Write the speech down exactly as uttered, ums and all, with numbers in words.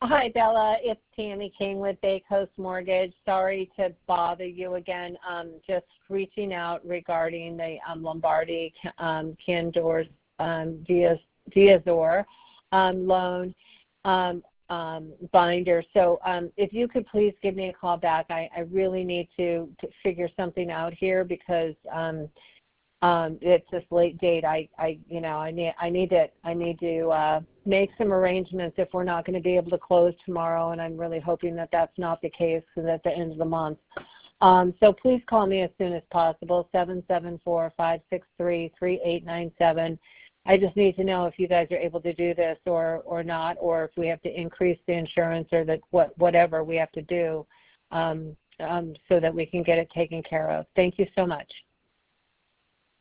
Hi, Bella. It's Tammy King with Bay Coast Mortgage. Sorry to bother you again. Um, just reaching out regarding the um, Lombardi um, Candor um, Diaz, Diazor um, loan um, um, binder. So um, if you could please give me a call back. I, I really need to, to figure something out here because um, um, it's this late date. I, I, you know, I need, I need to, I need to uh, make some arrangements if we're not going to be able to close tomorrow, and I'm really hoping that that's not the case because at the end of the month. Um, so please call me as soon as possible, seven seven four, five six three, three eight nine seven. I just need to know if you guys are able to do this or, or not, or if we have to increase the insurance or that what, whatever we have to do um, um, so that we can get it taken care of. Thank you so much.